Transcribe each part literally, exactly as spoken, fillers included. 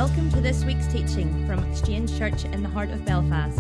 Welcome to this week's teaching from Exchange Church in the heart of Belfast.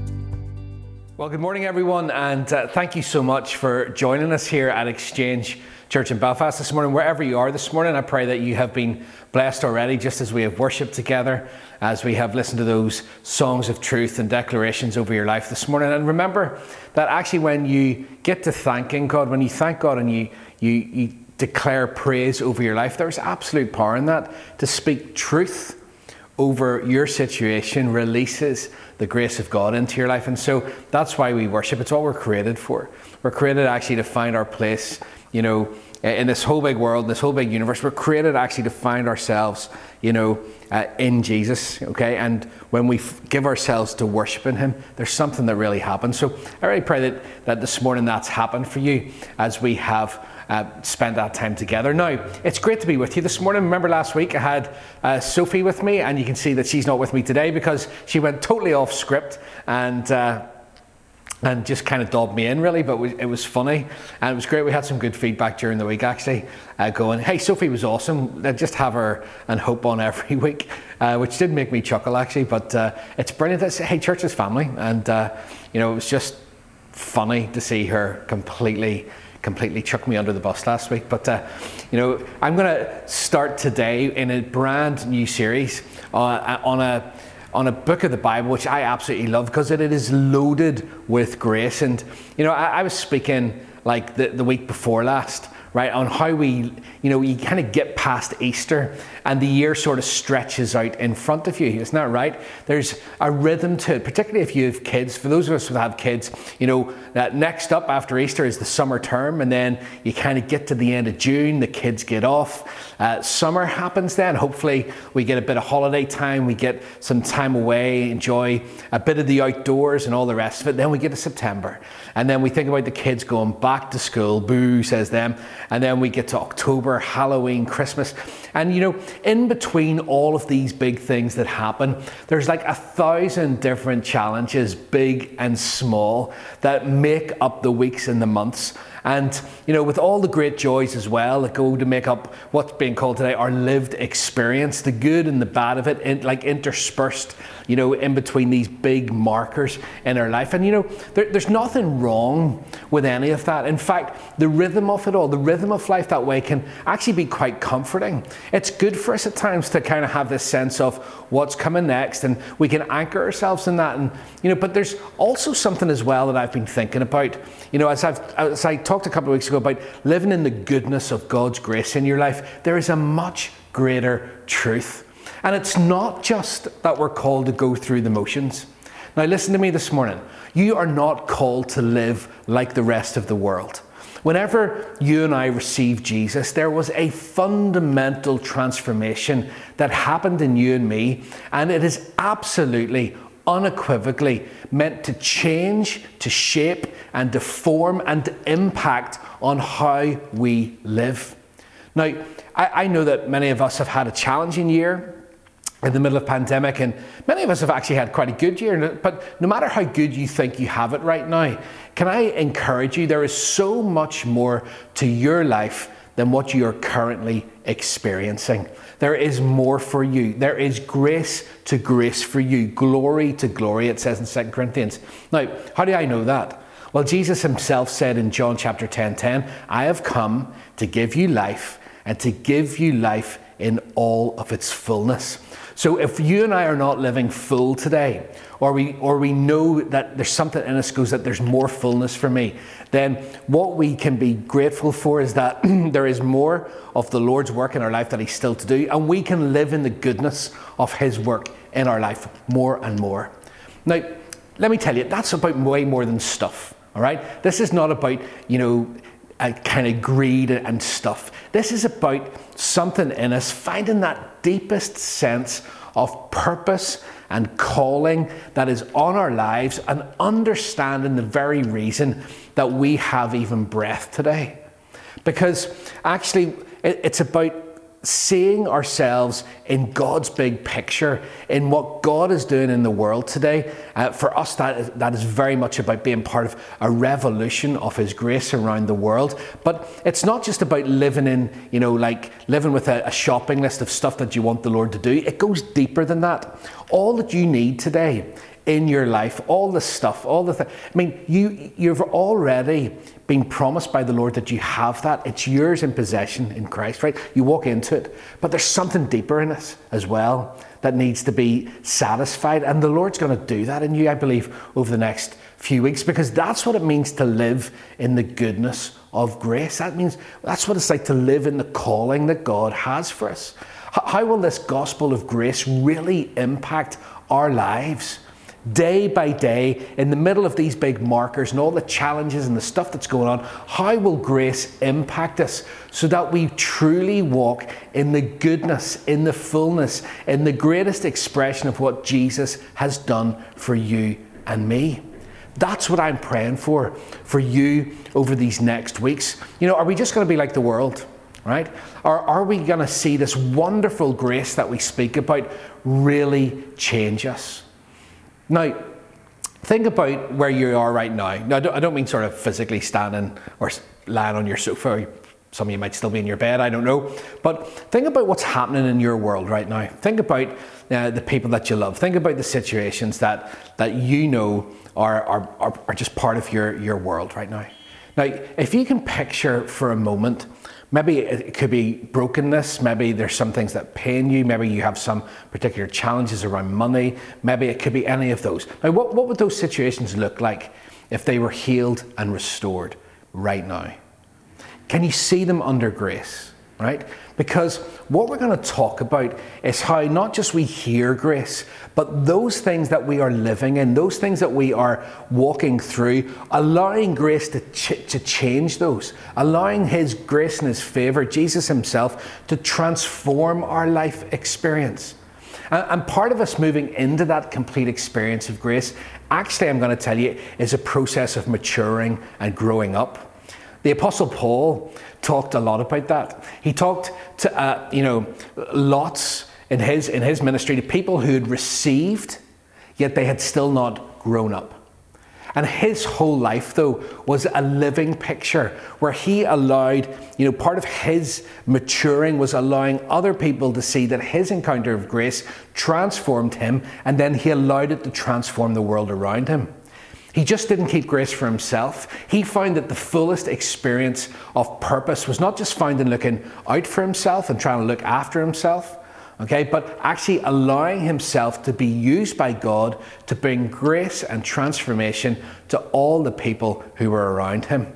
Well, good morning, everyone, and uh, thank you so much for joining us here at Exchange Church in Belfast this morning. Wherever you are this morning, I pray that you have been blessed already, just as we have worshipped together, as we have listened to those songs of truth and declarations over your life this morning. And remember that actually when you get to thanking God, when you thank God and you you, you declare praise over your life, there's absolute power in that. To speak truth over your situation releases the grace of God into your life. And so that's why we worship. It's what we're created for. We're created actually to find our place, you know, in this whole big world, this whole big universe. We're created actually to find ourselves, you know, uh, in Jesus, okay? And when we f- give ourselves to worshiping Him, there's something that really happens. So I really pray that, that this morning that's happened for you as we have Uh, spend that time together. Now, it's great to be with you this morning. Remember last week I had uh, Sophie with me, and you can see that she's not with me today because she went totally off script and uh, and just kind of dobbed me in, really, but it was funny and it was great. We had some good feedback during the week, actually, uh, going, hey, Sophie was awesome. Let's just have her and Hope on every week, uh, which did make me chuckle, actually, but uh, it's brilliant. It's, hey, church is family, and uh, you know, it was just funny to see her completely completely chucked me under the bus last week. But, uh, you know, I'm going to start today in a brand new series uh, on a on a book of the Bible, which I absolutely love because it, it is loaded with grace. And, you know, I, I was speaking like the, the week before last, right, on how we, you know, you kind of get past Easter and the year sort of stretches out in front of you. Isn't that right? There's a rhythm to it, particularly if you have kids. For those of us who have kids, you know, that next up after Easter is the summer term, and then you kind of get to the end of June, the kids get off. Uh, summer happens then. Hopefully we get a bit of holiday time, we get some time away, enjoy a bit of the outdoors and all the rest of it. Then we get to September, and then we think about the kids going back to school, boo, says them. And then we get to October, Halloween, Christmas. And, you know, in between all of these big things that happen, there's like a thousand different challenges, big and small, that make up the weeks and the months. And, you know, with all the great joys as well that go to make up what's being called today our lived experience, the good and the bad of it, in, like interspersed, you know, in between these big markers in our life. And, you know, there, there's nothing wrong with any of that. In fact, the rhythm of it all, the rhythm of life that way can actually be quite comforting. It's good for us at times to kind of have this sense of what's coming next, and we can anchor ourselves in that. And, you know, but there's also something as well that I've been thinking about, you know, as I've, as I talked a couple of weeks ago about living in the goodness of God's grace in your life, there is a much greater truth. And it's not just that we're called to go through the motions. Now listen to me this morning. You are not called to live like the rest of the world. Whenever you and I received Jesus, there was a fundamental transformation that happened in you and me, and it is absolutely, unequivocally meant to change, to shape, and to form and to impact on how we live. Now, I, I know that many of us have had a challenging year in the middle of pandemic, and many of us have actually had quite a good year. But no matter how good you think you have it right now, can I encourage you, there is so much more to your life than what you are currently experiencing. There is more for you. There is grace to grace for you, glory to glory, it says in Second Corinthians. Now, how do I know that? Well, Jesus himself said in John chapter ten ten, I have come to give you life, and to give you life in all of its fullness. So if you and I are not living full today, or we or we know that there's something in us goes that there's more fullness for me, then what we can be grateful for is that there is more of the Lord's work in our life that He's still to do, and we can live in the goodness of His work in our life more and more. Now, let me tell you, that's about way more than stuff, all right? This is not about, you know, a kind of greed and stuff. This is about something in us finding that deepest sense of purpose and calling that is on our lives, and understanding the very reason that we have even breath today. Because actually it's about seeing ourselves in God's big picture, in what God is doing in the world today. Uh, for us, that is, that is very much about being part of a revolution of His grace around the world. But it's not just about living in, you know, like living with a, a shopping list of stuff that you want the Lord to do. It goes deeper than that. All that you need today in your life, all the stuff, all the things. I mean, you, you've already been promised by the Lord that you have that. It's yours in possession in Christ, right? You walk into it. But there's something deeper in it as well that needs to be satisfied. And the Lord's going to do that in you, I believe, over the next few weeks, because that's what it means to live in the goodness of grace. That means that's what it's like to live in the calling that God has for us. How will this gospel of grace really impact our lives? Day by day, in the middle of these big markers and all the challenges and the stuff that's going on, how will grace impact us so that we truly walk in the goodness, in the fullness, in the greatest expression of what Jesus has done for you and me? That's what I'm praying for, for you over these next weeks. You know, are we just going to be like the world, right? Or are we going to see this wonderful grace that we speak about really change us? Now, think about where you are right now. Now, I don't, I don't mean sort of physically standing or lying on your sofa. Some of you might still be in your bed, I don't know. But think about what's happening in your world right now. Think about uh, the people that you love. Think about the situations that, that you know are, are, are, are just part of your, your world right now. Now, if you can picture for a moment, maybe it could be brokenness, maybe there's some things that pain you, maybe you have some particular challenges around money, maybe it could be any of those. Now, what, what would those situations look like if they were healed and restored right now? Can you see them under grace, right? Because what we're going to talk about is how not just we hear grace, but those things that we are living in, those things that we are walking through, allowing grace to, ch- to change those, allowing His grace and His favour, Jesus Himself, to transform our life experience. And, and part of us moving into that complete experience of grace, actually, I'm going to tell you, is a process of maturing and growing up. The Apostle Paul talked a lot about that. He talked to, uh, you know, lots in his in his ministry to people who had received, yet they had still not grown up. And his whole life, though, was a living picture where he allowed, you know, part of his maturing was allowing other people to see that his encounter of grace transformed him, and then he allowed it to transform the world around him. He just didn't keep grace for himself. He found that the fullest experience of purpose was not just found in looking out for himself and trying to look after himself, okay, but actually allowing himself to be used by God to bring grace and transformation to all the people who were around him.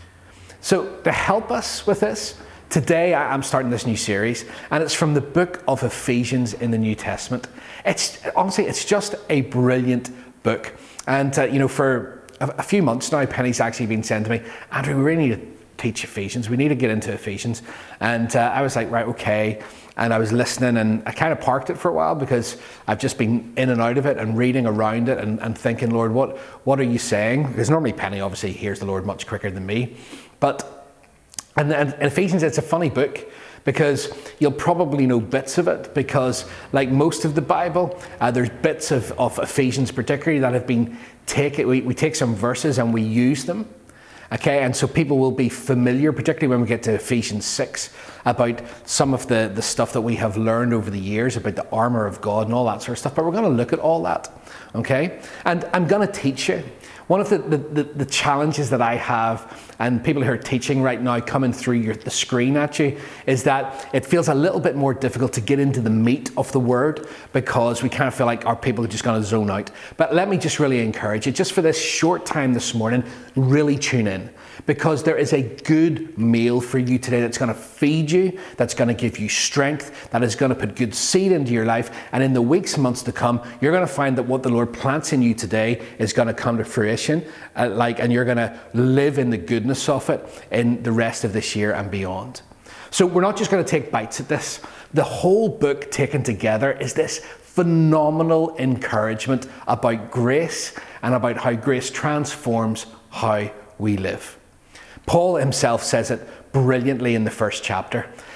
So to help us with this, today I'm starting this new series, and it's from the book of Ephesians in the New Testament. It's honestly, it's just a brilliant book. And, uh, you know, for a, a few months now, Penny's actually been saying to me, Andrew, we really need to teach Ephesians. We need to get into Ephesians. And uh, I was like, right, okay. And I was listening, and I kind of parked it for a while because I've just been in and out of it and reading around it and, and thinking, Lord, what, what are you saying? Because normally Penny obviously hears the Lord much quicker than me. But, and, and Ephesians, it's a funny book, because you'll probably know bits of it, because like most of the Bible, uh, there's bits of, of Ephesians particularly that have been taken. We, we take some verses and we use them. Okay, and so people will be familiar, particularly when we get to Ephesians six, about some of the, the stuff that we have learned over the years about the armour of God and all that sort of stuff. But we're going to look at all that, okay? And I'm going to teach you. One of the, the, the, the challenges that I have, and people who are teaching right now coming through your, the screen at you, is that it feels a little bit more difficult to get into the meat of the word, because we kind of feel like our people are just going to zone out. But let me just really encourage you, just for this short time this morning, really tune in, because there is a good meal for you today that's going to feed you, that's going to give you strength, that is going to put good seed into your life. And in the weeks and months to come, you're going to find that what the Lord plants in you today is going to come to fruition. Uh, like, and you're going to live in the goodness of it in the rest of this year and beyond. So we're not just going to take bites at this. The whole book taken together is this phenomenal encouragement about grace and about how grace transforms how we live. Paul himself says it brilliantly in the first chapter.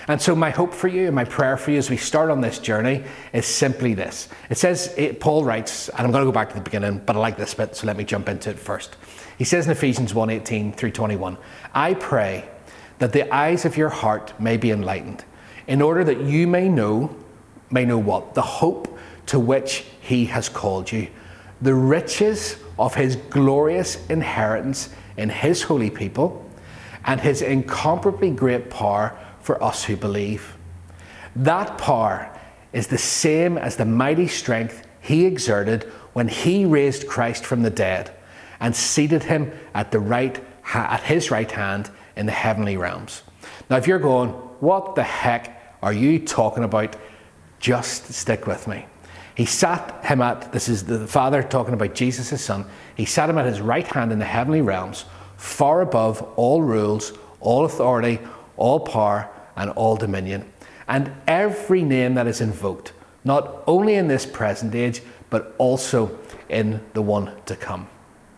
And so my hope for you and my prayer for you as we start on this journey is simply this. It says, it, Paul writes, and I'm going to go back to the beginning, but I like this bit, so let me jump into it first. He says in Ephesians one eighteen through twenty-one, I pray that the eyes of your heart may be enlightened, in order that you may know, may know what? The hope to which he has called you, the riches of his glorious inheritance in his holy people, and his incomparably great power for us who believe. That power is the same as the mighty strength he exerted when he raised Christ from the dead and seated him at the right at his right hand in the heavenly realms. Now, if you're going, what the heck are you talking about? Just stick with me. He sat him at, this is the Father talking about Jesus, his Son. He sat him at his right hand in the heavenly realms, far above all rules, all authority, all power, and all dominion, and every name that is invoked, not only in this present age, but also in the one to come.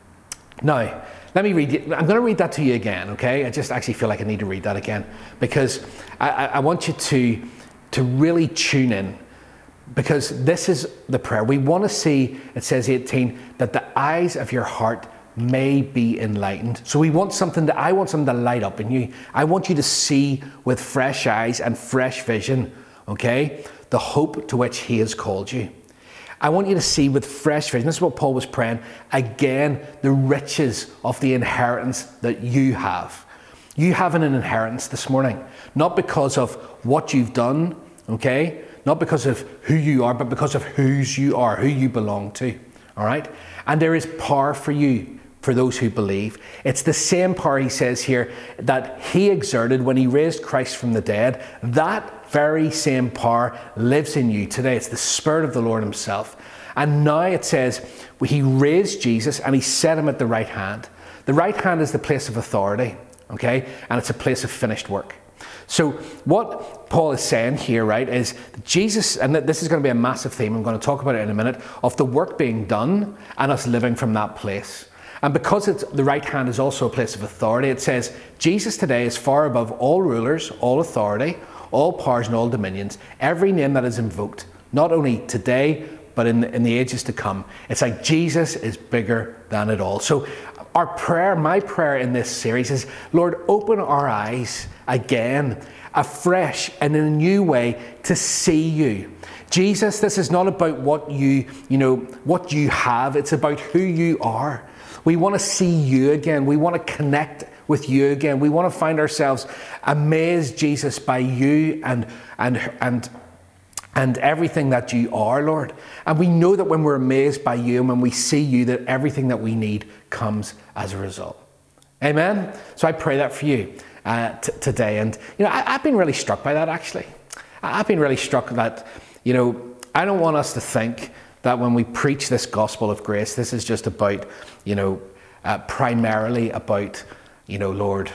Now, let me read it. I'm going to read that to you again, okay? I just actually feel like I need to read that again, because I, I, I want you to, to really tune in, because this is the prayer. We want to see, it says eighteen, that the eyes of your heart may be enlightened. So we want something that I want something to light up in you. I want you to see with fresh eyes and fresh vision, okay, the hope to which he has called you. I want you to see with fresh vision, this is what Paul was praying, again, the riches of the inheritance that you have. You have an inheritance this morning, not because of what you've done, okay, not because of who you are, but because of whose you are, who you belong to, all right? And there is power for you, for those who believe. It's the same power, he says here, that he exerted when he raised Christ from the dead. That very same power lives in you today. It's the Spirit of the Lord himself. And now it says, he raised Jesus and he set him at the right hand. The right hand is the place of authority, okay? And it's a place of finished work. So what Paul is saying here, right, is Jesus, and this is going to be a massive theme, I'm going to talk about it in a minute, of the work being done and us living from that place. And because it's, the right hand is also a place of authority, it says, Jesus today is far above all rulers, all authority, all powers and all dominions, every name that is invoked, not only today, but in the, in the ages to come. It's like Jesus is bigger than it all. So our prayer, my prayer in this series is, Lord, open our eyes again, afresh and in a new way to see you. Jesus, this is not about what you, you know, what you have. It's about who you are. We want to see you again. We want to connect with you again. We want to find ourselves amazed, Jesus, by you and and and and everything that you are, Lord. And we know that when we're amazed by you and when we see you, that everything that we need comes as a result. Amen? So I pray that for you uh, t- today. And, you know, I, I've been really struck by that, actually. I've been really struck that, you know, I don't want us to think that when we preach this gospel of grace, this is just about, you know, uh, primarily about, you know, Lord,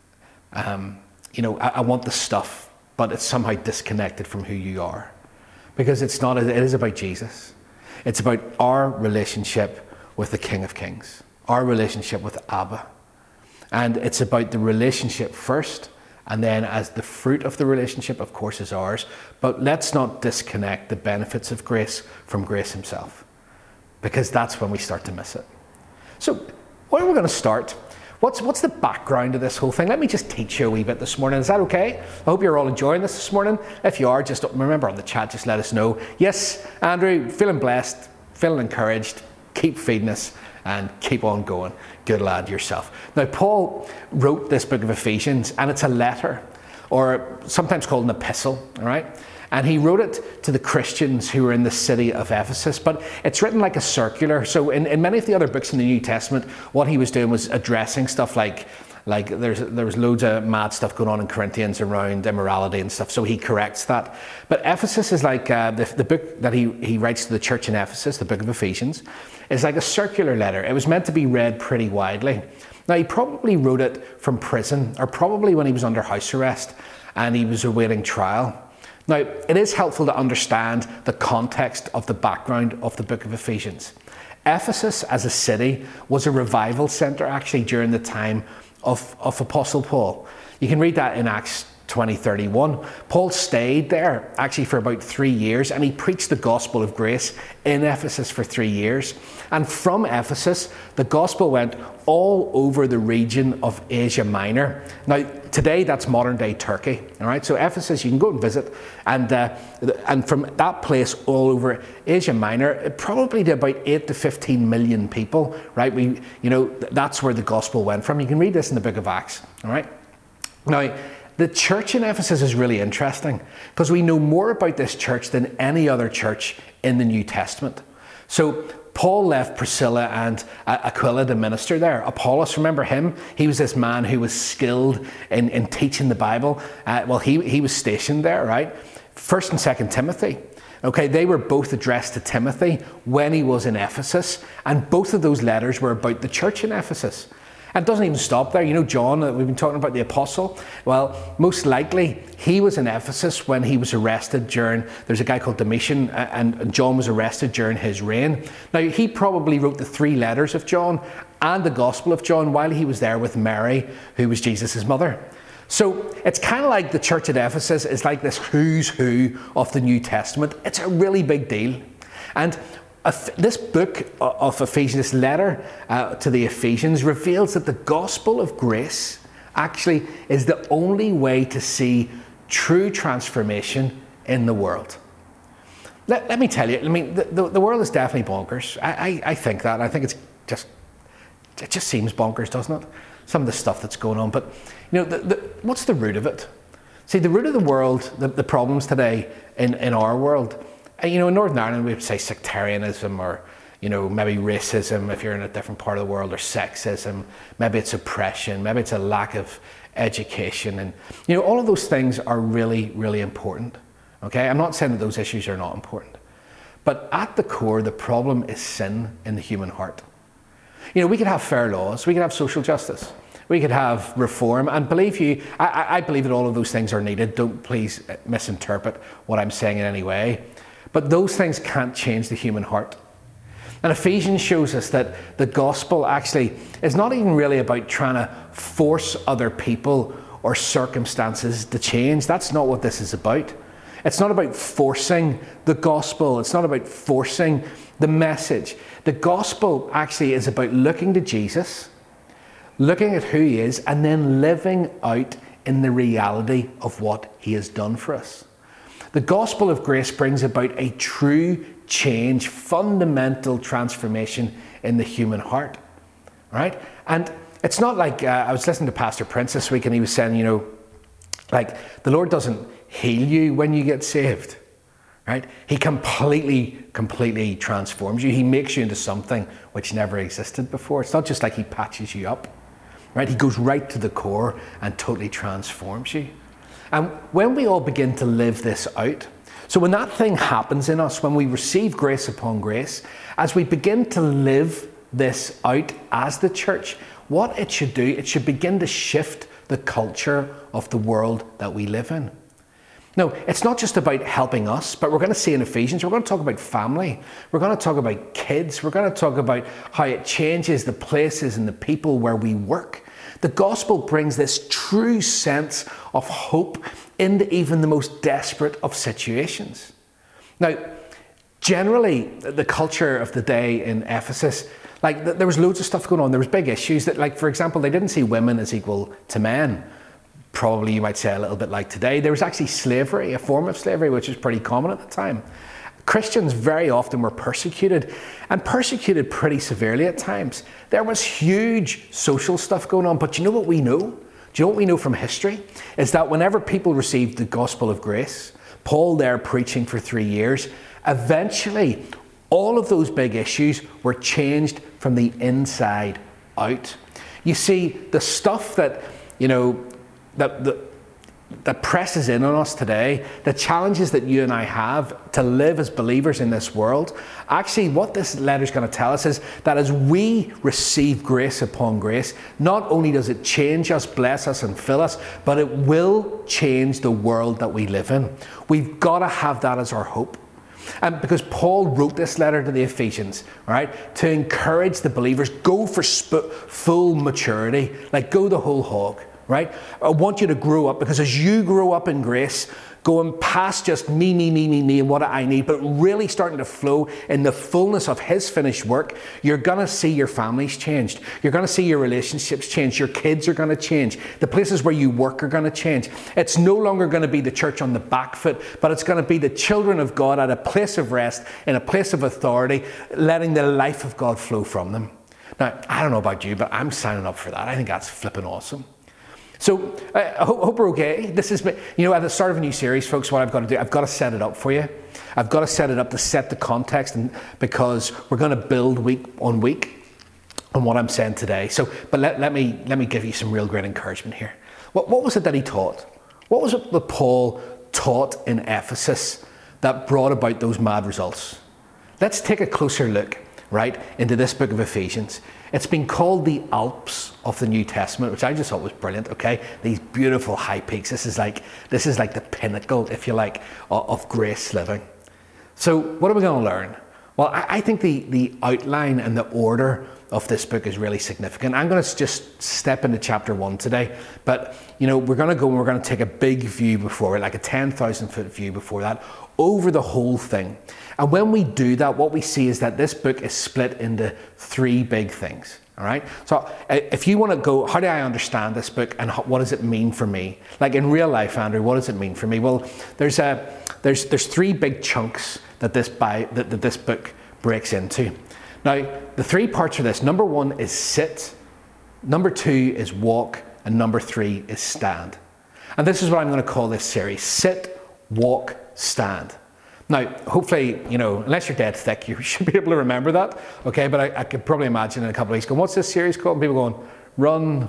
um, you know, I, I want the stuff, but it's somehow disconnected from who you are. Because it's not, it is about Jesus. It's about our relationship with the King of Kings, our relationship with Abba. And it's about the relationship first, and then as the fruit of the relationship, of course, is ours. But let's not disconnect the benefits of grace from grace himself, because that's when we start to miss it. So where are we going to start? What's what's the background of this whole thing? Let me just teach you a wee bit this morning. Is that okay? I hope you're all enjoying this this morning. If you are, just remember on the chat, just let us know. Yes, Andrew, feeling blessed, feeling encouraged. Keep feeding us and keep on going. Good lad yourself. Now, Paul wrote this book of Ephesians, and it's a letter, or sometimes called an epistle, all right? And he wrote it to the Christians who were in the city of Ephesus, but it's written like a circular. So in, in many of the other books in the New Testament, what he was doing was addressing stuff like, like there's there was loads of mad stuff going on in Corinthians around immorality and stuff, so he corrects that. But Ephesus is like, uh, the, the book that he, he writes to the church in Ephesus, the book of Ephesians, is like a circular letter. It was meant to be read pretty widely. Now, he probably wrote it from prison, or probably when he was under house arrest and he was awaiting trial. Now, it is helpful to understand the context of the background of the book of Ephesians. Ephesus as a city was a revival centre actually during the time of, of Apostle Paul. You can read that in Acts twenty thirty-one. Paul stayed there actually for about three years and he preached the gospel of grace in Ephesus for three years. And from Ephesus, the gospel went all over the region of Asia Minor. Now, today that's modern day Turkey. All right, so Ephesus, you can go and visit, and uh, and from that place all over Asia Minor, it probably to about eight to fifteen million people. Right, we you know that's where the gospel went from. You can read this in the book of Acts. All right, now. The church in Ephesus is really interesting because we know more about this church than any other church in the New Testament. So Paul left Priscilla and Aquila to minister there. Apollos, remember him? He was this man who was skilled in, in teaching the Bible. Uh, well, he, he was stationed there, right? First and Second Timothy. Okay, they were both addressed to Timothy when he was in Ephesus, and both of those letters were about the church in Ephesus. And it doesn't even stop there. You know John, we've been talking about the apostle. Well, most likely he was in Ephesus when he was arrested during, there's a guy called Domitian, and John was arrested during his reign. Now, he probably wrote the three letters of John and the Gospel of John while he was there with Mary, who was Jesus' mother. So it's kind of like the church at Ephesus is like this who's who of the New Testament. It's a really big deal. And this book of Ephesians, this letter uh, to the Ephesians, reveals that the gospel of grace actually is the only way to see true transformation in the world. Let, let me tell you, I mean, the, the, the world is definitely bonkers. I, I, I think that. I think it's just, it just seems bonkers, doesn't it? Some of the stuff that's going on. But, you know, the, the, what's the root of it? See, the root of the world, the, the problems today in, in our world, you know, in Northern Ireland, we would say sectarianism or, you know, maybe racism if you're in a different part of the world, or sexism, maybe it's oppression, maybe it's a lack of education. And, you know, all of those things are really, really important. Okay, I'm not saying that those issues are not important. But at the core, the problem is sin in the human heart. You know, we could have fair laws, we could have social justice, we could have reform, and believe you, I, I believe that all of those things are needed. Don't please misinterpret what I'm saying in any way. But those things can't change the human heart. And Ephesians shows us that the gospel actually is not even really about trying to force other people or circumstances to change. That's not what this is about. It's not about forcing the gospel. It's not about forcing the message. The gospel actually is about looking to Jesus, looking at who he is, and then living out in the reality of what he has done for us. The gospel of grace brings about a true change, fundamental transformation in the human heart, right? And it's not like, uh, I was listening to Pastor Prince this week and he was saying, you know, like the Lord doesn't heal you when you get saved, right? He completely, completely transforms you. He makes you into something which never existed before. It's not just like he patches you up, right? He goes right to the core and totally transforms you. And when we all begin to live this out, so when that thing happens in us, when we receive grace upon grace, as we begin to live this out as the church, what it should do, it should begin to shift the culture of the world that we live in. No, it's not just about helping us, but we're going to see in Ephesians, we're going to talk about family. We're going to talk about kids. We're going to talk about how it changes the places and the people where we work. The gospel brings this true sense of hope into even the most desperate of situations. Now, generally, the culture of the day in Ephesus, like there was loads of stuff going on. There was big issues that, like, for example, they didn't see women as equal to men. Probably you might say a little bit like today. There was actually slavery, a form of slavery, which was pretty common at the time. Christians very often were persecuted, and persecuted pretty severely at times. There was huge social stuff going on, but you know what we know? Do you know what we know from history? Is that whenever people received the gospel of grace, Paul there preaching for three years, eventually all of those big issues were changed from the inside out. You see, the stuff that, you know, that the that presses in on us today, the challenges that you and I have to live as believers in this world, actually what this letter is going to tell us is that as we receive grace upon grace, not only does it change us, bless us and fill us, but it will change the world that we live in. We've got to have that as our hope. And because Paul wrote this letter to the Ephesians, right, to encourage the believers, go for sp- full maturity, like go the whole hog. right? I want you to grow up, because as you grow up in grace, going past just me, me, me, me, me, and what I need, but really starting to flow in the fullness of his finished work, you're going to see your families changed. You're going to see your relationships change. Your kids are going to change. The places where you work are going to change. It's no longer going to be the church on the back foot, but it's going to be the children of God at a place of rest, in a place of authority, letting the life of God flow from them. Now, I don't know about you, but I'm signing up for that. I think that's flipping awesome. So uh, I hope, hope we're okay. This is, you know, at the start of a new series, folks, what I've got to do, I've got to set it up for you. I've got to set it up to set the context, and because we're going to build week on week on what I'm saying today. So, but let, let me let me give you some real great encouragement here. What, what was it that he taught? What was it that Paul taught in Ephesus that brought about those mad results? Let's take a closer look, right, into this book of Ephesians. It's been called the Alps of the New Testament, which I just thought was brilliant, okay? These beautiful high peaks. This is like this is like the pinnacle, if you like, of, of grace living. So what are we going to learn? Well, I, I think the, the outline and the order of this book is really significant. I'm going to just step into chapter one today, but you know, we're going to go and we're going to take a big view before it, like a ten thousand foot view before that, over the whole thing. And when we do that, what we see is that this book is split into three big things. All right. So if you want to go, how do I understand this book, and what does it mean for me? Like in real life, Andrew, what does it mean for me? Well, there's a there's there's three big chunks that this by that, that this book breaks into. Now, the three parts of this: number one is sit, number two is walk, and number three is stand. And this is what I'm going to call this series: sit, walk, stand. Now, hopefully, you know, unless you're dead thick, you should be able to remember that, okay? But I, I could probably imagine in a couple of weeks going, what's this series called? And people going, run,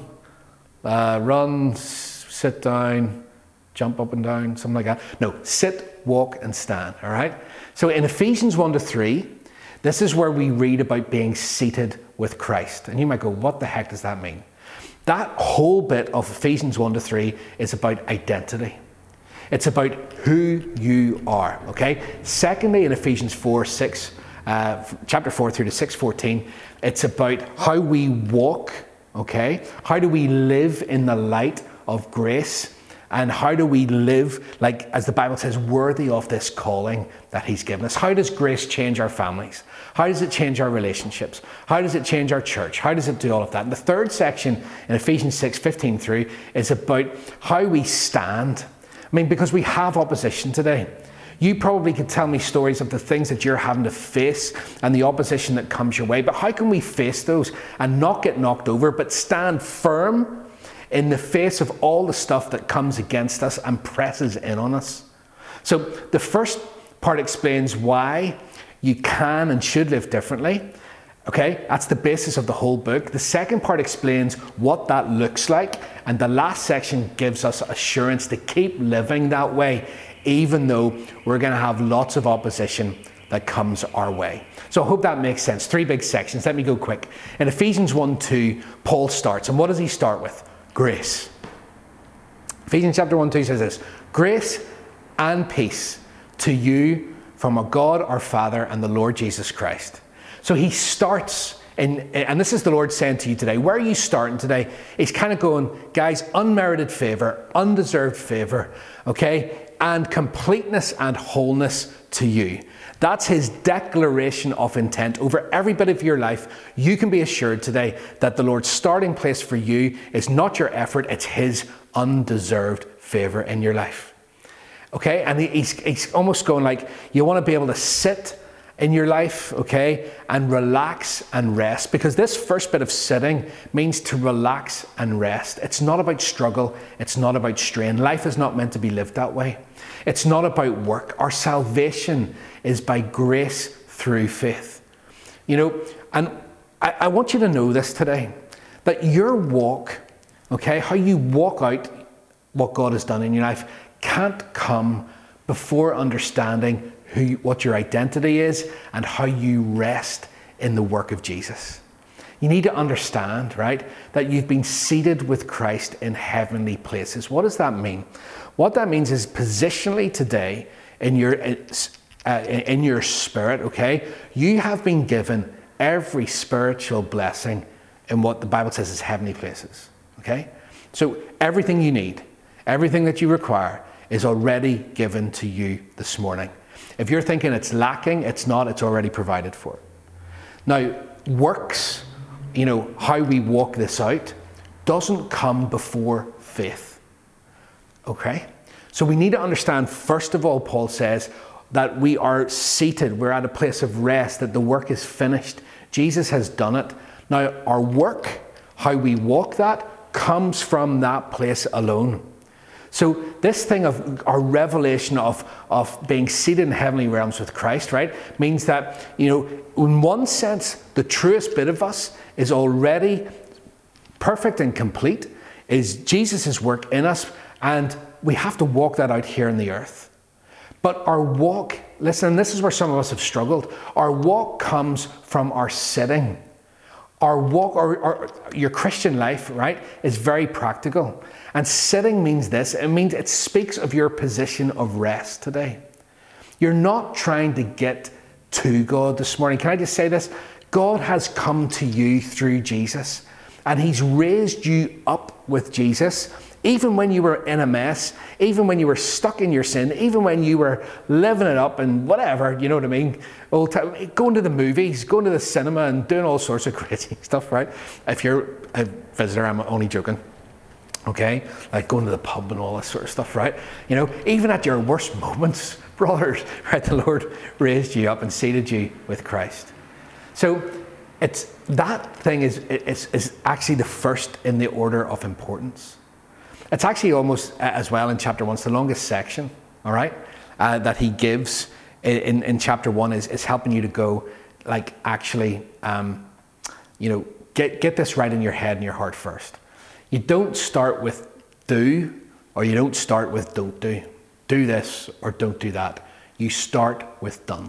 uh, run, s- sit down, jump up and down, something like that. No, sit, walk, and stand, all right? So in Ephesians one to three, this is where we read about being seated with Christ. And you might go, what the heck does that mean? That whole bit of Ephesians one to three is about identity. It's about who you are, okay? Secondly, in Ephesians four, six, uh, chapter four through to six fourteen, it's about how we walk, okay? How do we live in the light of grace? And how do we live, like, as the Bible says, worthy of this calling that he's given us? How does grace change our families? How does it change our relationships? How does it change our church? How does it do all of that? And the third section in Ephesians six, fifteen through is about how we stand. I mean, because we have opposition today. You probably could tell me stories of the things that you're having to face and the opposition that comes your way. But how can we face those and not get knocked over, but stand firm in the face of all the stuff that comes against us and presses in on us? So the first part explains why you can and should live differently. Okay, that's the basis of the whole book. The second part explains what that looks like. And the last section gives us assurance to keep living that way, even though we're going to have lots of opposition that comes our way. So I hope that makes sense. Three big sections. Let me go quick. In Ephesians one two, Paul starts. And what does he start with? Grace. Ephesians chapter one two says this: grace and peace to you from our God our Father and the Lord Jesus Christ. So he starts, in, and this is the Lord saying to you today, where are you starting today? He's kind of going, guys, unmerited favour, undeserved favour, okay? And completeness and wholeness to you. That's his declaration of intent over every bit of your life. You can be assured today that the Lord's starting place for you is not your effort, it's his undeserved favour in your life. Okay, and he's, he's almost going like, you want to be able to sit in your life, okay, and relax and rest, because this first bit of sitting means to relax and rest. It's not about struggle. It's not about strain. Life is not meant to be lived that way. It's not about work. Our salvation is by grace through faith. You know, and I, I want you to know this today, that your walk, okay, how you walk out what God has done in your life can't come before understanding who, what your identity is and how you rest in the work of Jesus. You need to understand, right, that you've been seated with Christ in heavenly places. What does that mean? What that means is positionally today in your uh, in your spirit, okay, you have been given every spiritual blessing in what the Bible says is heavenly places, okay? So everything you need, everything that you require is already given to you this morning. If you're thinking it's lacking, it's not, it's already provided for. Now, works, you know, how we walk this out, doesn't come before faith. Okay? So we need to understand, first of all, Paul says, that we are seated, we're at a place of rest, that the work is finished. Jesus has done it. Now, our work, how we walk that, comes from that place alone. So this thing of our revelation of, of being seated in heavenly realms with Christ, right, means that, you know, in one sense, the truest bit of us is already perfect and complete, is Jesus' work in us, and we have to walk that out here on the earth. But our walk, listen, this is where some of us have struggled. Our walk comes from our sitting. Our walk, or, or your Christian life, right, is very practical. And sitting means this. It means it speaks of your position of rest today. You're not trying to get to God this morning. Can I just say this? God has come to you through Jesus, and He's raised you up with Jesus. Even when you were in a mess, even when you were stuck in your sin, even when you were living it up and whatever, you know what I mean? Old time, going to the movies, going to the cinema and doing all sorts of crazy stuff, right? If you're a visitor, I'm only joking, okay? Like going to the pub and all this sort of stuff, right? You know, even at your worst moments, brothers, right? The Lord raised you up and seated you with Christ. So it's that thing is, is, is actually the first in the order of importance. It's actually almost as well in chapter one. It's the longest section, all right, uh, that he gives in, in chapter one is, is helping you to go, like, actually, um, you know, get, get this right in your head and your heart first. You don't start with do, or you don't start with don't do. Do this or don't do that. You start with done.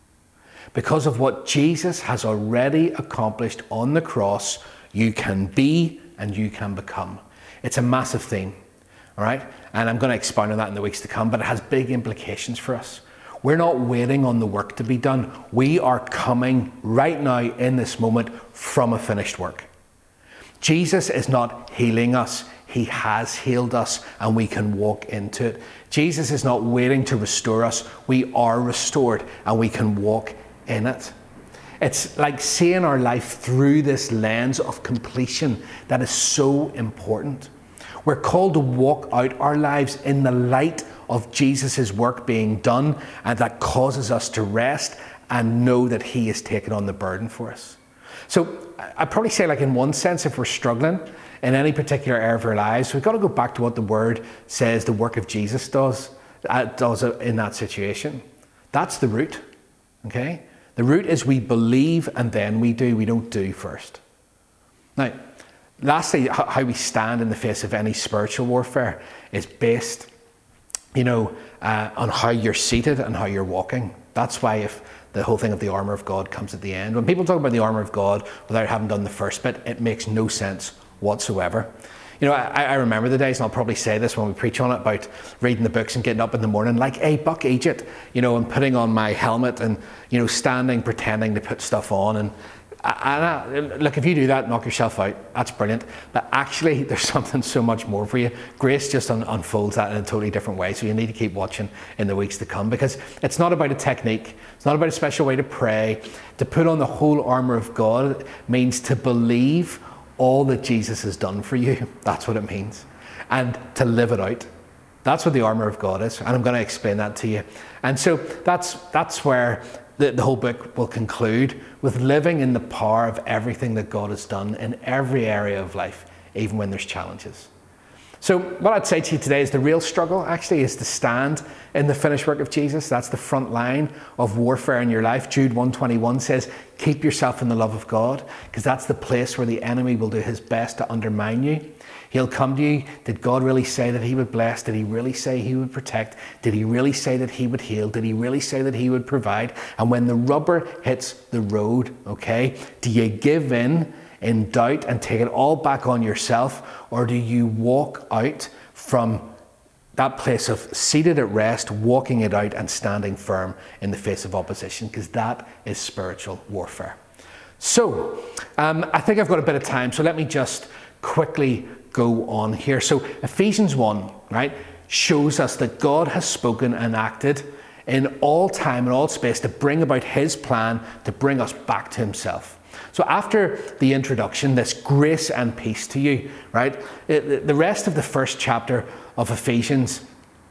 Because of what Jesus has already accomplished on the cross, you can be and you can become. It's a massive theme, all right? And I'm going to expound on that in the weeks to come, but it has big implications for us. We're not waiting on the work to be done. We are coming right now in this moment from a finished work. Jesus is not healing us. He has healed us and we can walk into it. Jesus is not waiting to restore us. We are restored and we can walk in it. It's like seeing our life through this lens of completion that is so important. We're called to walk out our lives in the light of Jesus' work being done, and that causes us to rest and know that He has taken on the burden for us. So I'd probably say, like, in one sense, if we're struggling in any particular area of our lives, we've got to go back to what the Word says the work of Jesus does, uh, does in that situation. That's the root, okay? The root is we believe and then we do. We don't do first. Now, lastly, how we stand in the face of any spiritual warfare is based, you know, uh, on how you're seated and how you're walking. That's why if the whole thing of the armour of God comes at the end. When people talk about the armour of God without having done the first bit, it makes no sense whatsoever. You know, I, I remember the days, and I'll probably say this when we preach on it, about reading the books and getting up in the morning like, hey, Buck Egypt, you know, and putting on my helmet and, you know, standing, pretending to put stuff on. And, and I, look, if you do that, knock yourself out. That's brilliant. But actually, there's something so much more for you. Grace just un- unfolds that in a totally different way. So you need to keep watching in the weeks to come, because it's not about a technique. It's not about a special way to pray. To put on the whole armour of God means to believe all that Jesus has done for you. That's what it means. And to live it out. That's what the armour of God is. And I'm going to explain that to you. And so that's that's where the, the whole book will conclude, with living in the power of everything that God has done in every area of life, even when there's challenges. So what I'd say to you today is the real struggle actually is to stand in the finished work of Jesus. That's the front line of warfare in your life. Jude one twenty-one says, keep yourself in the love of God, because that's the place where the enemy will do his best to undermine you. He'll come to you. Did God really say that He would bless? Did He really say He would protect? Did He really say that He would heal? Did He really say that He would provide? And when the rubber hits the road, okay, do you give in in doubt and take it all back on yourself, or do you walk out from that place of seated at rest, walking it out and standing firm in the face of opposition? Because that is spiritual warfare. So um, I think I've got a bit of time, so let me just quickly go on here. So Ephesians one, right, shows us that God has spoken and acted in all time and all space to bring about his plan to bring us back to himself. So after the introduction, this grace and peace to you, right, the rest of the first chapter of Ephesians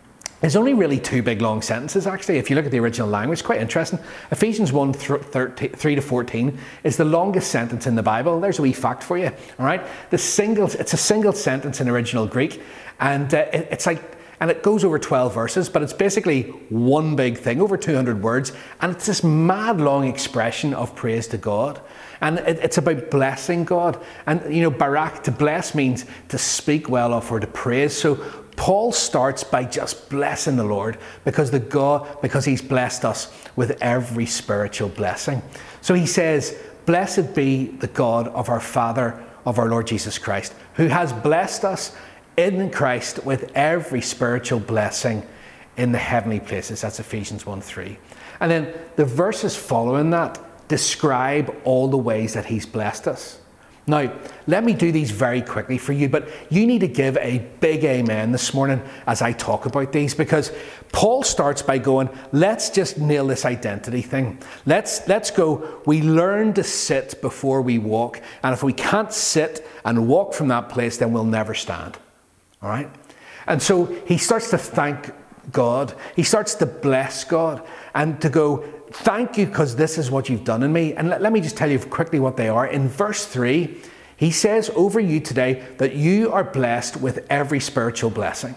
is only really two big long sentences, actually. If you look at the original language, quite interesting. Ephesians one, three to fourteen is the longest sentence in the Bible. There's a wee fact for you, all right? The single, it's a single sentence in original Greek, and uh, it, it's like, and it goes over twelve verses, but it's basically one big thing, over two hundred words, and it's this mad long expression of praise to God. And it, it's about blessing God. And, you know, barak, to bless means to speak well of or to praise. So Paul starts by just blessing the Lord because the God, because he's blessed us with every spiritual blessing. So he says, "Blessed be the God of our Father, of our Lord Jesus Christ, who has blessed us in Christ with every spiritual blessing in the heavenly places." That's Ephesians one three. And then the verses following that describe all the ways that he's blessed us. Now, let me do these very quickly for you, but you need to give a big amen this morning as I talk about these, because Paul starts by going, let's just nail this identity thing. Let's, let's go, we learn to sit before we walk, and if we can't sit and walk from that place, then we'll never stand. All right? And so he starts to thank God. He starts to bless God and to go, thank you because this is what you've done in me. And let, let me just tell you quickly what they are. In verse three, he says over you today that you are blessed with every spiritual blessing.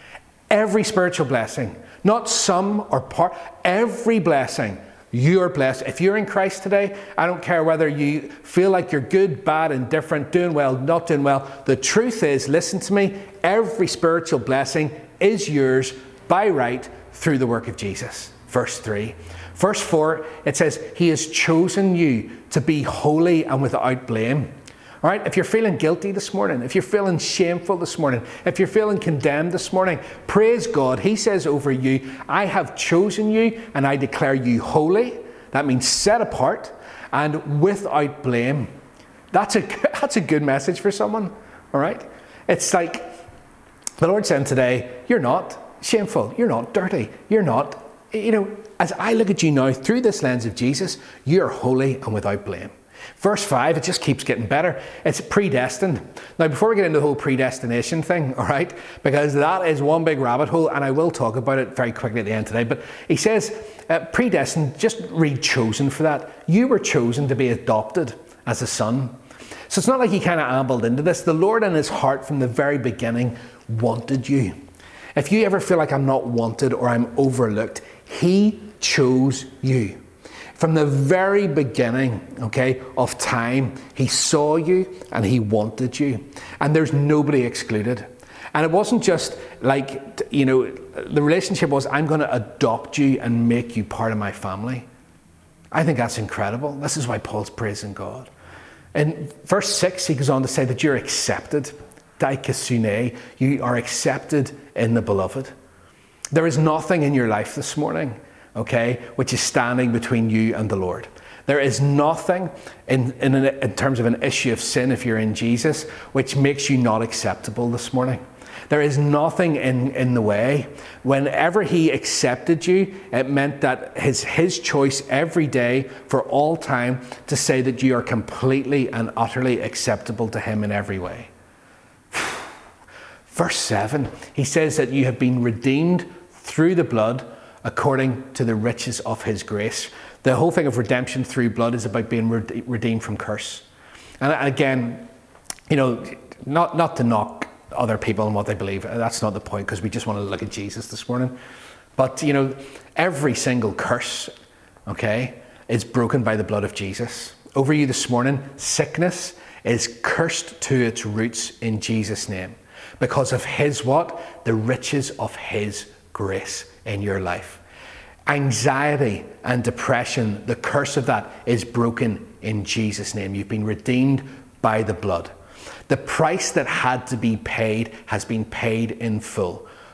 Every spiritual blessing. Not some or part. Every blessing. You are blessed. If you're in Christ today, I don't care whether you feel like you're good, bad, indifferent, doing well, not doing well. The truth is, listen to me, every spiritual blessing is yours by right through the work of Jesus. Verse three. Verse four, it says, he has chosen you to be holy and without blame. All right, if you're feeling guilty this morning, if you're feeling shameful this morning, if you're feeling condemned this morning, praise God. He says over you, I have chosen you and I declare you holy. That means set apart and without blame. That's a, that's a good message for someone, all right? It's like the Lord said today, you're not shameful, you're not dirty, you're not, you know, as I look at you now through this lens of Jesus, you're holy and without blame. Verse five, it just keeps getting better. It's predestined. Now, before we get into the whole predestination thing, all right, because that is one big rabbit hole, and I will talk about it very quickly at the end today, but he says, uh, predestined, just read chosen for that. You were chosen to be adopted as a son. So it's not like he kind of ambled into this. The Lord in his heart from the very beginning wanted you. If you ever feel like I'm not wanted or I'm overlooked, he chose you. From the very beginning, okay, of time, he saw you and he wanted you. And there's nobody excluded. And it wasn't just like, you know, the relationship was, I'm going to adopt you and make you part of my family. I think that's incredible. This is why Paul's praising God. In verse six, he goes on to say that you're accepted. Dikasune, you are accepted in the beloved. There is nothing in your life this morning, okay, which is standing between you and the Lord. There is nothing in, in, an, in terms of an issue of sin, if you're in Jesus, which makes you not acceptable this morning. There is nothing in, in the way. Whenever he accepted you, it meant that his, his choice every day for all time to say that you are completely and utterly acceptable to him in every way. Verse seven, he says that you have been redeemed through the blood according to the riches of his grace. The whole thing of redemption through blood is about being redeemed from curse. And again, you know, not, not to knock other people and what they believe. That's not the point, because we just want to look at Jesus this morning. But, you know, every single curse, okay, is broken by the blood of Jesus. Over you this morning, sickness is cursed to its roots in Jesus' name. Because of his what? The riches of his grace in your life. Anxiety and depression, the curse of that is broken in Jesus' name. You've been redeemed by the blood. The price that had to be paid has been paid in full.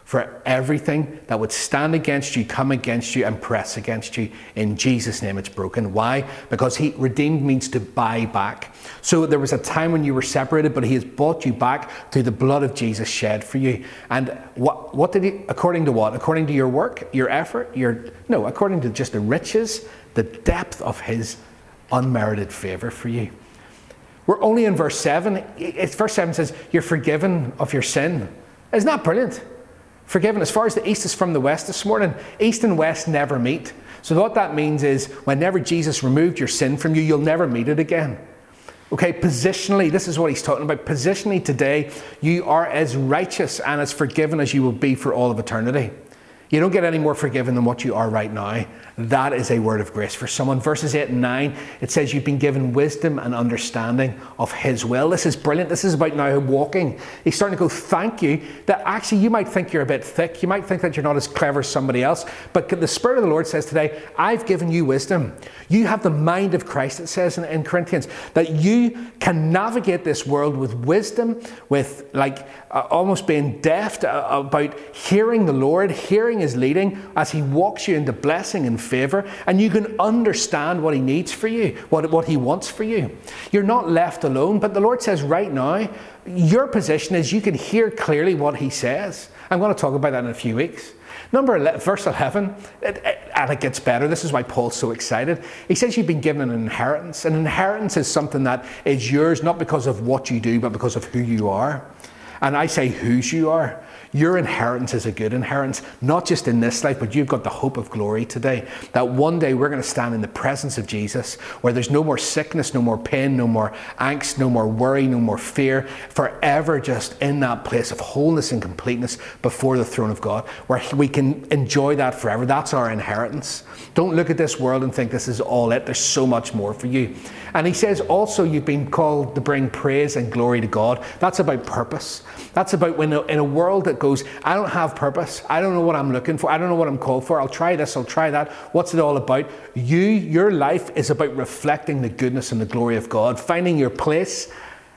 for everything that would stand against you, come against you, and press against you. In Jesus' name it's broken. Why? Because he redeemed means to buy back. So there was a time when you were separated, but he has bought you back through the blood of Jesus shed for you. And what what did he, according to what? According to your work, your effort, your, no, according to just the riches, the depth of his unmerited favor for you. We're only in verse seven. It's verse seven says, you're forgiven of your sin. Isn't that brilliant? Forgiven as far as the east is from the west this morning. East and west never meet. So what that means is whenever Jesus removed your sin from you, you'll never meet it again. Okay, positionally, this is what he's talking about. Positionally today, you are as righteous and as forgiven as you will be for all of eternity. You don't get any more forgiven than what you are right now. That is a word of grace for someone. Verses eight and nine, it says you've been given wisdom and understanding of his will. This is brilliant. This is about now walking. He's starting to go, thank you. That actually you might think you're a bit thick. You might think that you're not as clever as somebody else. But the Spirit of the Lord says today, I've given you wisdom. You have the mind of Christ, it says in, in Corinthians, that you can navigate this world with wisdom, with like uh, almost being deft uh, about hearing the Lord, hearing his leading as he walks you into blessing and favor, and you can understand what he needs for you, what, what he wants for you. You're not left alone, but the Lord says right now, your position is you can hear clearly what he says. I'm going to talk about that in a few weeks. Number eleven, verse eleven, it, it, and it gets better. This is why Paul's so excited. He says you've been given an inheritance. An inheritance is something that is yours not because of what you do, but because of who you are. And I say whose you are. Your inheritance is a good inheritance, not just in this life, but you've got the hope of glory today. That one day we're going to stand in the presence of Jesus, where there's no more sickness, no more pain, no more angst, no more worry, no more fear, forever just in that place of wholeness and completeness before the throne of God, where we can enjoy that forever. That's our inheritance. Don't look at this world and think this is all it. There's so much more for you. And he says also you've been called to bring praise and glory to God. That's about purpose. That's about when in a world that goes, I don't have purpose. I don't know what I'm looking for. I don't know what I'm called for. I'll try this. I'll try that. What's it all about? You, your life is about reflecting the goodness and the glory of God, finding your place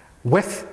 with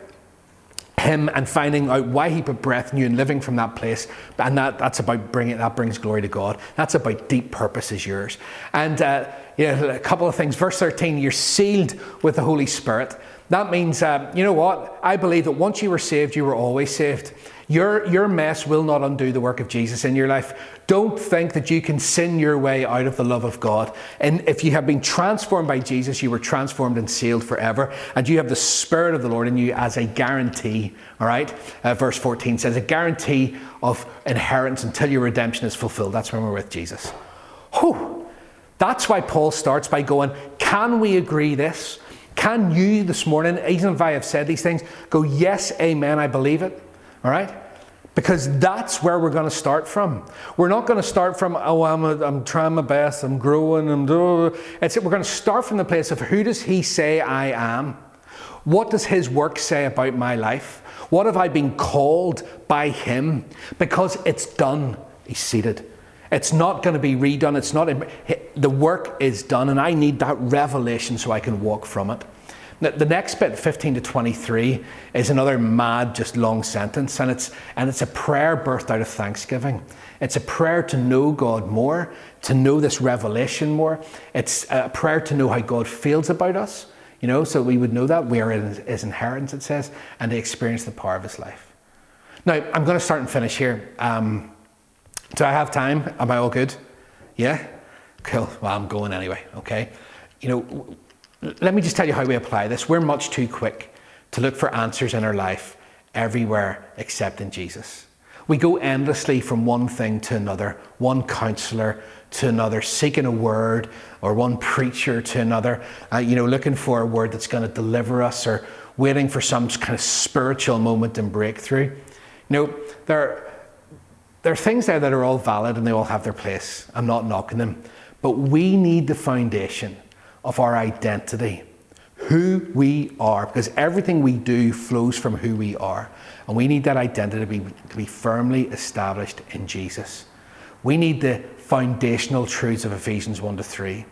him and finding out why he put breath in you and living from that place. And that, that's about bringing, that brings glory to God. That's about deep purpose is yours. And uh, yeah, a couple of things. Verse thirteen, you're sealed with the Holy Spirit. That means, uh, you know what? I believe that once you were saved, you were always saved. Your, your mess will not undo the work of Jesus in your life. Don't think that you can sin your way out of the love of God. And if you have been transformed by Jesus, you were transformed and sealed forever. And you have the Spirit of the Lord in you as a guarantee. All right? Uh, verse fourteen says, a guarantee of inheritance until your redemption is fulfilled. That's when we're with Jesus. Whew. That's why Paul starts by going, can we agree this? Can you this morning, even if I have said these things, go, yes, amen, I believe it. All right? Because that's where we're going to start from. We're not going to start from, oh, I'm, a, I'm trying my best, I'm growing, I'm doing. It's, we're going to start from the place of who does he say I am? What does his work say about my life? What have I been called by him? Because it's done. He's seated. It's not going to be redone. It's not. The work is done, and I need that revelation so I can walk from it. Now, the next bit, fifteen to twenty-three, is another mad, just long sentence, and it's and it's a prayer birthed out of thanksgiving. It's a prayer to know God more, to know this revelation more. It's a prayer to know how God feels about us, you know, so we would know that we are in his inheritance, it says, and to experience the power of his life. Now, I'm going to start and finish here. Um, Do I have time? Am I all good? Yeah? Cool. Well, I'm going anyway, okay? You know, let me just tell you how we apply this. We're much too quick to look for answers in our life everywhere except in Jesus. We go endlessly from one thing to another, one counselor to another, seeking a word, or one preacher to another, uh, you know, looking for a word that's going to deliver us, or waiting for some kind of spiritual moment and breakthrough. You know, there are There are things there that are all valid and they all have their place. I'm not knocking them. But we need the foundation of our identity, who we are, because everything we do flows from who we are. And we need that identity to be, to be firmly established in Jesus. We need the foundational truths of Ephesians one to three.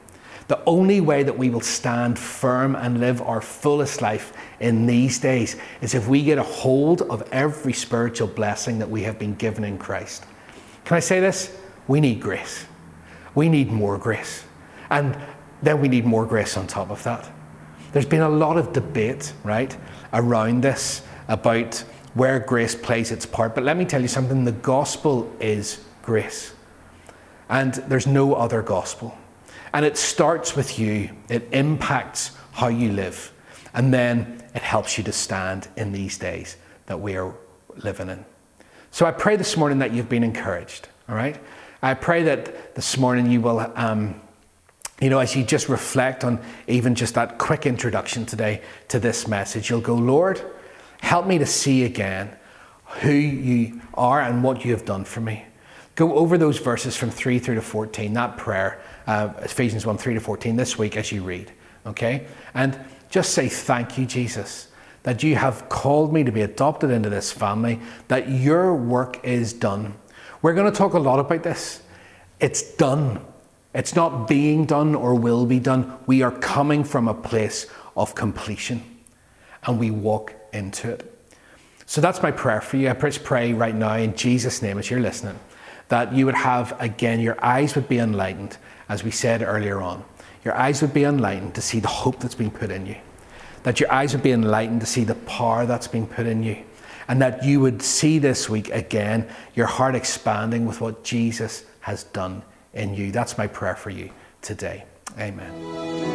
The only way that we will stand firm and live our fullest life in these days is if we get a hold of every spiritual blessing that we have been given in Christ. Can I say this? We need grace. We need more grace. And then we need more grace on top of that. There's been a lot of debate, right, around this about where grace plays its part. But let me tell you something, the gospel is grace. And there's no other gospel. And it starts with you. It impacts how you live. And then it helps you to stand in these days that we are living in. So I pray this morning that you've been encouraged, all right? I pray that this morning you will, um, you know, as you just reflect on even just that quick introduction today to this message, you'll go, Lord, help me to see again who you are and what you have done for me. Go over those verses from three through to fourteen, that prayer, uh, Ephesians one, three to fourteen this week as you read, okay? And just say, thank you, Jesus, that you have called me to be adopted into this family, that your work is done. We're going to talk a lot about this. It's done. It's not being done or will be done. We are coming from a place of completion and we walk into it. So that's my prayer for you. I just pray right now in Jesus' name as you're listening, that you would have, again, your eyes would be enlightened, as we said earlier on. Your eyes would be enlightened to see the hope that's been put in you. That your eyes would be enlightened to see the power that's been put in you. And that you would see this week, again, your heart expanding with what Jesus has done in you. That's my prayer for you today. Amen.